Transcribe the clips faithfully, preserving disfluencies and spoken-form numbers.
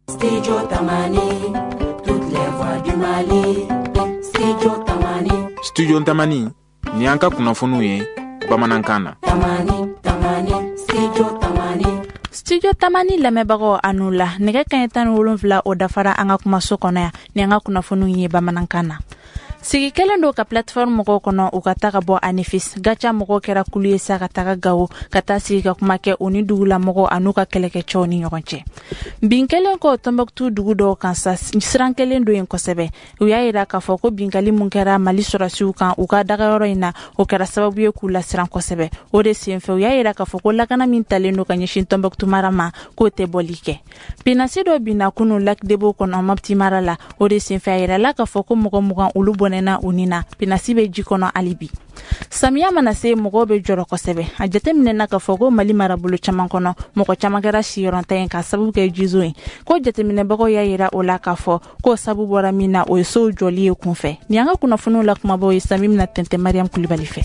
Studio Tamani, toutes les voix du Mali. Studio Tamani. Studio Tamani, ni anka kunafunu ye Bamanankana. Tamani, Tamani, Studio Tamani. Studio Tamani lamɛbagaw anu la nɛgɛ kaɲɛ tan ni wolonwula o dafara an ka kumaso kɔnɔ yan ni an ka kunnafoniw ye Bamanankan na. Sigi kelen do ka plateforme mɔgɔw kɔnɔ u ka taga bɔ Anefis gacha mɔgɔw kɛra kulu ye sa ka taga Gawo ka taa sigi ka kuma kɛ o ni dugula mɔgɔw anu ka kɛlɛkɛcɛw ni ɲɔgɔn cɛ. Bin kelen kɔ Tombouctou dugu dɔw kan sa siran kelen do yen kosɛbɛ. U y'a yira k'a fɔ ko binkali mun kɛra Mali sɔrɔsiw kan u ka dagayɔrɔ in na o kɛra sababu ye k'u lasiran kosɛbɛ. O de senfɛ u y'a yira k'a fɔ ko lakana min talen do ka ɲɛsin Tombouctou mara ma k'o tɛ bɔli kɛ. Binasi dɔ binna kunu Lac Debo kɔnɔ Mopti mara la o de senfɛ a yirala k'a fɔ ko mɔgɔ mugan olu bɔnɛna u ni na binasi bɛ ji kɔnɔ alibi. Samiya mana se mɔgɔw bɛ jɔrɔ kosɛbɛ. A jateminɛna k'a fɔ ko Mali marabolo caman kɔnɔ mɔgɔ caman kɛra siyɔrɔnta ye ka sababu kɛ jizo ye. Ko jateminɛbagaw y'a yira o la k'a fɔ ko sababu bɔra min na o ye sow jɔli ye kunfɛ. Ni an ka kunnafoniw la kumabaw ye Sami mina tɛntɛ Mariam Kulibali fɛ.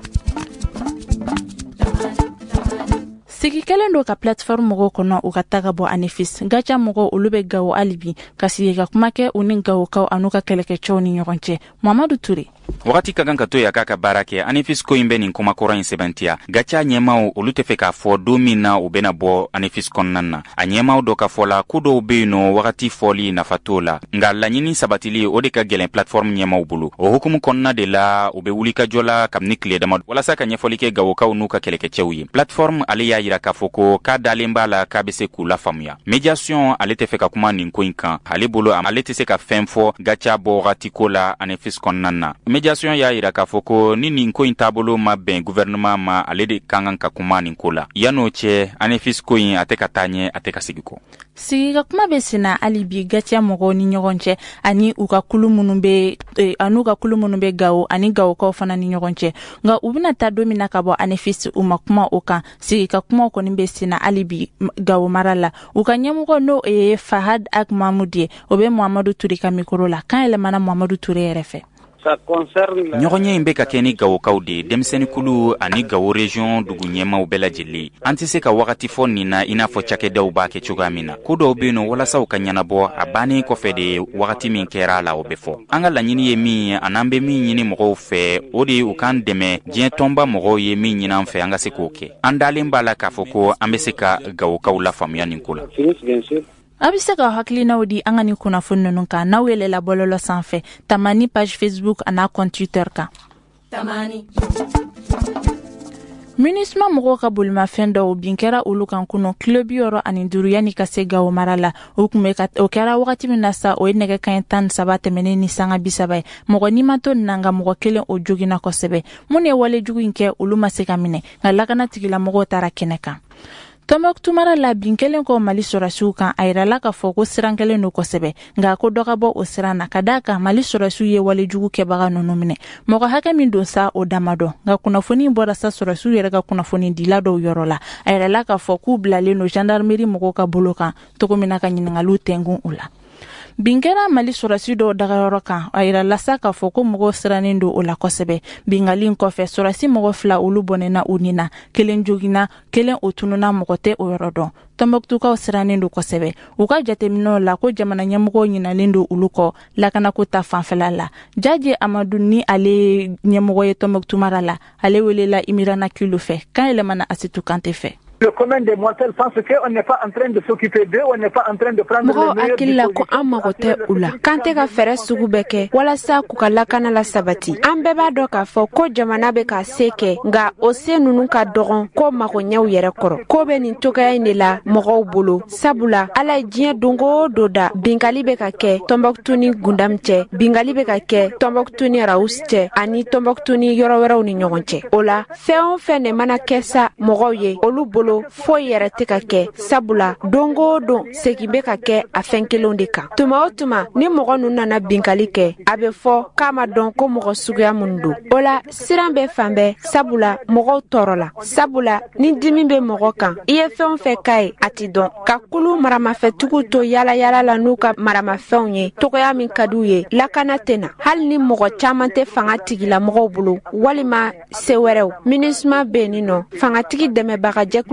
Sigi kelen do ka plateforme mɔgɔw kɔnɔ u ka taga bɔ Anefis gacha mɔgɔw olu bɛ Gawo alibi ka sigi ka kuma kɛ u ni Gawokaw anu ka kɛlɛkɛcɛw ni ɲɔgɔn cɛ. Mamadu Ture Wakati ka kan ka to ya k'a ka baara kɛ Anefis ko in bɛ nin kumakɔrɔ in sɛbɛntiya gacha ɲɛmaw olu tɛ fɛ k'a fɔ don min na u bɛna bɔ Anefis kɔnɔna na a ɲɛmaw dɔ ka fɔ la ko dɔw bɛ yen nɔ wagati fɔli nafa t'o la nka laɲini sabatili o de ka gɛlɛn plateforme ɲɛmaw bolo o hukumu kɔnɔna de la u bɛ wuli ka jɔ la kabini tile dama walasa ka ɲɛfɔli kɛ Gawokaw n'u ka kɛlɛkɛcɛw ye plateforme ale y'a yira k'a fɔ ko k'a dalen b'a la k'a bɛ se k'u lafaamuya médiation ale tɛ fɛ ka kuma nin ko in kan ale bolo ale tɛ se ka fɛn fɔ gacha bɔ wagati ko la Anefis kɔnɔna na médiation y'a yira k'a fɔ ko ni nin ko in taabolo ma bɛn gouvernement ma ale de kan kan ka kuma nin ko la yan'o cɛ Anefis ko in a tɛ ka taa ɲɛ a tɛ ka sigi kɔ. Sigi ka kuma bɛ sena hali bi gacha mɔgɔw ni ɲɔgɔn cɛ ani u ka kulu minnu bɛ eh, anu ka kulu minnu bɛ Gawo ani Gawokaw fana ni ɲɔgɔn cɛ nka u bɛna taa don min na ka bɔ Anefis u ma kuma o kan sigi ka kuma kɔni bɛ sena hali bi Gawo mara la u ka ɲɛmɔgɔ n'o ye Fahad Ag Mahmoud ye o bɛ Muhamadu Ture ka mikoro la kan yɛlɛmana Muhamadu Ture yɛrɛ fɛ. ɲɔgɔnɲɛ in bɛ ka kɛ ni Gawokaw de denmisɛnninkulu ani Gawo region dugu ɲɛmaw bɛɛ lajɛlen an tɛ se ka wagati fɔ nin na i n'a fɔ cakɛdaw b'a kɛ cogoya min na ko dɔw bɛ yen nɔ walasa u ka ɲɛnabɔ a bannen kɔfɛ de wagati min kɛra a la o bɛ fɔ an ka laɲini ye min ye an'an bɛ min ɲini mɔgɔw fɛ o de ye u k'an dɛmɛ diɲɛ tɔnba mɔgɔw ye min ɲini an fɛ an ka se k'o kɛ an dalen b'a la k'a fɔ ko an bɛ se ka Gawokaw lafaamuya nin ko la. A bɛ se ka hakilinaw di an ka nin kunnafoni ninnu kan n'aw yɛlɛla bɔlɔlɔ sanfɛ Tamani page Facebook an'a compte Twitter kan. Tamani. MINUSMA mɔgɔw ka bolimafɛn dɔw bin kɛra olu kan kunu kilo bi wɔɔrɔ ani duuru yanni ka se Gawo mara la o kun bɛ ka o kɛra wagati min na sa o ye nɛgɛ kaɲɛ tan ni saba tɛmɛnen ni sanga bi saba ye mɔgɔ ni ma to nin na nka mɔgɔ kelen o joginna kosɛbɛ mun ye walejugu in kɛ olu ma se ka minɛ nka lakana tigilamɔgɔw taara kɛnɛ kan. Tombouctou mara la bin kelen kɔ Mali sɔrɔsiw kan a yirala k'a fɔ ko siran kelen do kosɛbɛ nka ko dɔ ka bɔ o siran na ka d'a kan Mali sɔrɔsiw ye walejugu kɛbaga ninnu minɛ mɔgɔ hakɛ min don sa o dama dɔn nka kunnafoni bɔra sa sɔrɔsiw yɛrɛ ka kunnafoni dila dɔw yɔrɔ la a yirala k'a fɔ k'u bilalen do gendarmerie mɔgɔw ka bolo kan cogo min na ka ɲininkaliw tɛngun u la. Bin kɛra Mali sɔrɔsi dɔw dagayɔrɔ kan a yirala sa k'a fɔ ko mɔgɔw sirannen do o la kosɛbɛ bingali in kɔfɛ sɔrɔsi mɔgɔ fila olu bɔnɛna u ni na kelen joginna kelen o tununa mɔgɔ tɛ o yɔrɔ dɔn Tombouctoukaw sirannen do kosɛbɛ u ka jateminɛw la ko jamana ɲɛmɔgɔw ɲinalen do olu kɔ lakanako ta fanfɛla la Jaji Amadu ni ale ɲɛmɔgɔ ye Tombouctou mara la ale welela Imirana Kilo fɛ kan yɛlɛmana Asitu Kante fɛ. Le commun des mortels pense qu'on n'est pas en train de s'occuper d'eux, on n'est pas en train de prendre les meilleurs dispositions. Ko an mago tɛ u la kan tɛ ka fɛrɛ sugu bɛɛ kɛ walasa k'u ka lakana la sabati an bɛɛ b'a dɔn k'a fɔ ko jamana bɛ ka se kɛ nka o se ninnu ka dɔgɔn ko magoɲɛw yɛrɛ kɔrɔ ko bɛ nin cogoya in de la mɔgɔw bolo sabula ala ye diɲɛ dongo do da binkali bɛ ka kɛ Tombouctou ni Gundam cɛ binkali bɛ ka kɛ Tombouctou ni Raous cɛ ani Tombouctou ni yɔrɔ wɛrɛw ni ɲɔgɔn cɛ o la fɛn o fɛn de mana kɛ sa mɔgɔw ye olu bolo foyi yɛrɛ tɛ ka kɛ sabula dongo don segin bɛ ka kɛ a fɛn kelenw de kan tuma o tuma ni mɔgɔ ninnu nana binkali kɛ a bɛ fɔ k'a ma dɔn ko mɔgɔ suguya minnu don o la siran bɛ fan bɛɛ sabula mɔgɔw tɔɔrɔ la sabula ni dimi bɛ mɔgɔ kan i ye fɛn o fɛn k'a ye a ti dɔn ka kulu maramafɛntigiw to yala yala la n'u ka maramafɛnw ye togoya min ka d'u ye lakana tɛ na hali ni mɔgɔ caman tɛ fanga tigilamɔgɔw bolo walima se wɛrɛw MINUSMA bɛ yen nɔ fangatigi dɛmɛbaga jɛkulu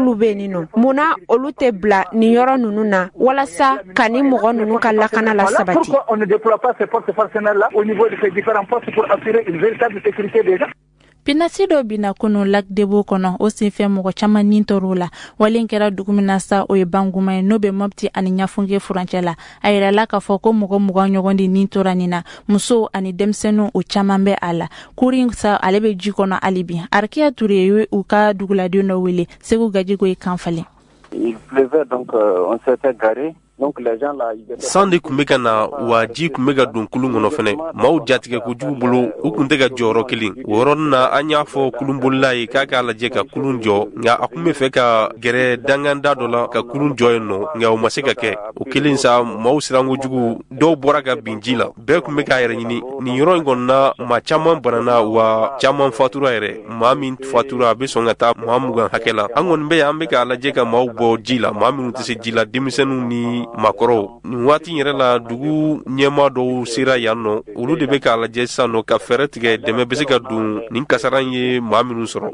exemple be ni no muna olu te bla ni yoro nunu na walasa kani mogo nunu ka lakana la sabati. Pourquoi on ne déploie pas ces forces fonctionnelles là au niveau de ces différents postes pour assurer une véritable sécurité des gens? Pinasi do bina kunu lak debo kono o se fe mo chama nintorola walen kera dugumina sa o banguma no be mopti ani nyafunge furanchela ayira la ka foko mo mo nyogondi nintora nina muso ani demsenu o chama mbe ala kurin sa alebe jikono alibi arkia turewe uka dugula de no wele segu gaji go ikanfale. Il pleuvait donc euh, on s'était garé. Donc les gens là sande kumeka na waji kumeka don kulungono fene maw jatige ko jubulu ukundega joro kilin woron na anya fo kulumbullai kaka la jeka kulunjo nga akume feka gere danganda dola ka kulunjo no nga o masika ke o kilin sa maw sirango jugu do boraga binjila be kumeka yere ni ni yoro ngonna ma chaman banana wa chaman fatura yere mamin fatura be songata mamugan hakela angon be ambe ka la jeka maw bo jila mamin tse jila dimisenu ni makoro ni wati yere la dugu nyema do sira yanno ulu de be ka la jessa no ka feretige de me besika dun nin kasaran ye maminu soro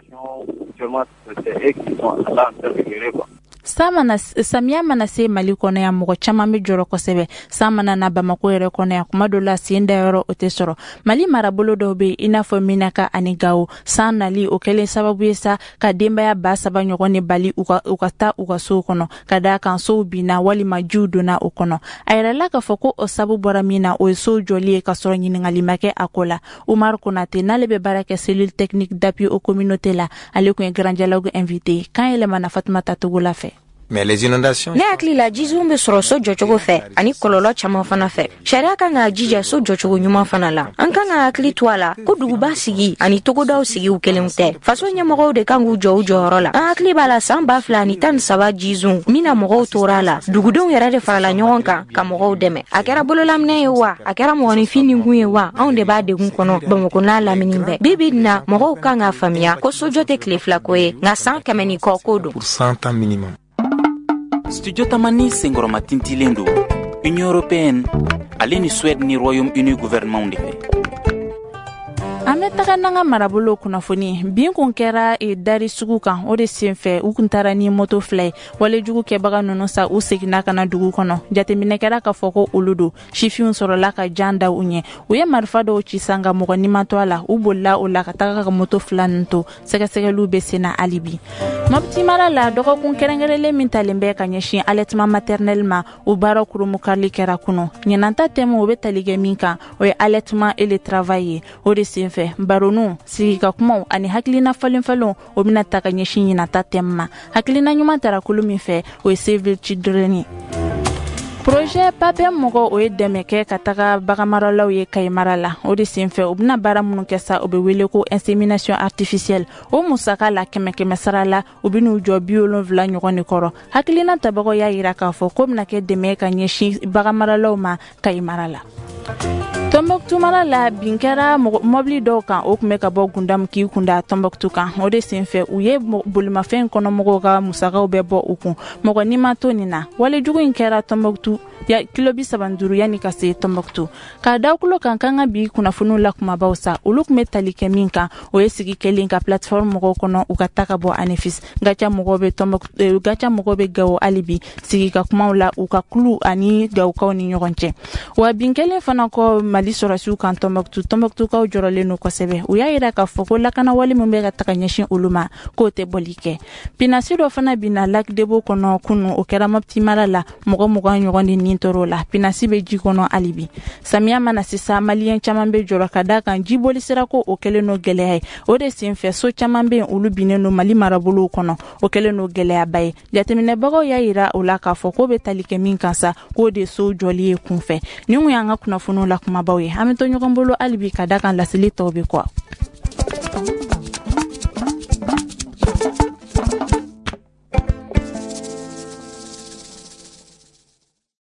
Samana samia mana se mali kono ya mugo chama me joro kosebe samana na bamako yere kono ya kuma dola sienda yoro otesoro mali marabolo dobe inafo minaka anigao sana li okele sababu yesa ka demba ya basa banyo ne bali uka ukata ukaso kono kada kan so bina wali majudo na okono ayra laka foko osabu boramina o so joli ka soro nyini ngalimake akola Umar Konate na lebe baraka cellule technique d'appui aux communautés la aleko un grand dialogue invité quand ele mana Fatmata Togula fait. Mais les inondations ne akli la jizumbe soro so jochogo fe ani kololo chama fana fe sharia kanga jija so jochogo nyuma fana la ankanga akli twala ko duguba sigi ani togodaw sigi ukelemte faso nyamoro de kangu jo jorola akli bala samba flani tan saba jizun mina mogo torala dugudon yara de farala nyonka ka mogo deme akera bololamne wa akera mo ni fini nguye wa onde ba de gun kono bamoko na laminimbe bibidna mogo kanga famia ko so jote klefla koe na cent kameni ko kodo pour cent ans minimum. Studio Tamani Sengoro Matintilendo, Union Européenne, Aleni Suède ni Royaume-Uni gouvernement de fait. Ametaka nanga marabolo kunafoni bin kun kera e dari sugu kan o de senfɛ u kun tara ni moto fly wale jugu kɛbaga nunu sa u segina kana dugu kɔnɔ jateminɛ kɛra ka fɔ ko olu do sifinw sɔrɔla ka jan da u ɲɛ u ye marifa dɔw ci sanga mɔgɔ nimatɔ a la u bolila o la ka taga ka moto fila nin to sɛgɛsɛgɛliw be sena alibi Mopti mara la dɔgɔkun kɛrɛnkɛrɛnlen min talen bɛ ka ɲɛsin allaitement maternel ma u baara kurumukarili kɛra kunu ɲinanta tɛmɛ u be tali kɛ min kan o ye allaitement et le travail ye o de senfɛ baronu sigika kumaw ani hakilina falenfalon o bina ta ka ɲɛsin ɲinata tɛmɛ hakilina ɲuman tara kulu min fɛ o ye Save the Children. Projet pape mogo o ye dɛmɛ kɛ ka taga bagamaralaw ye Kayimara la o de senfɛ o bina baara minnu kɛ sa o be wele ko insémination artificielle o musaka la kɛmɛ kɛmɛ sara la o bin'u jɔ bi wolonwula ɲɔgɔn de kɔrɔ hakilina tabagaw y'a yira k'a fɔ ko bina kɛ dɛmɛ ka ɲɛsin bagamaralaw ma Kayimara la. Tombouctou mara la binkera mobili dɔw kan o kun bɛ ka bɔ gundam k'i kunda Tombouctou kan o de senfɛ u ye bolimafɛn kɔnɔ mɔgɔw ka musakaw bɛ bɔ u kun mɔgɔ ni ma to nin na wale jugu in kɛra Tombouctou ya kilo bi saba ni duuru yani ka se Tombouctou ka dawkulo kan kan ka bi kunnafoniw la kumabaw sa olu kun bɛ tali kɛ min kan o ye sigi kelen ka plateforme mɔgɔw kɔnɔ u ka ta ka bɔ Anefis gacha mɔgɔw bɛ Tombouctou gacha mɔgɔw bɛ Gawo alibi sigi ka kumaw la u ka kulu ani Gawukaw ni ɲɔgɔn cɛ wa binkelen fana kɔ Mali sɔrɔsiw kan Tombouctou Tombouctou kaw jɔrɔlen no kosɛbɛ u y'a yira k'a fɔ ko lakana wale min bɛ ka taga ɲɛsin olu ma k'o tɛ bɔli kɛ pinasi dɔ fana bina Lac Debo kɔnɔ kunu o kɛra Mopti mara la mɔgɔ mugan ɲɔgɔn de nin tɔrɔ la pinasi bɛ ji kɔnɔ alibi samiya mana sisan maliyɛn caman bɛ jɔrɔ ka da kan jiboli sira ko o kɛlen no gɛlɛya ye o de senfɛ so caman bɛ olu binnen no Mali marabolow kɔnɔ o kɛlen no gɛlɛyaba ye jateminɛbagaw y'a yira o la k'a fɔ k'o bɛ tali kɛ min kan sa k'o de so jɔli ye kunfɛ nin kun y'an ka kunnafoniw la kumabaw ye an bɛ to ɲɔgɔn bolo alibi ka da kan laseli tɔw bɛ kɔ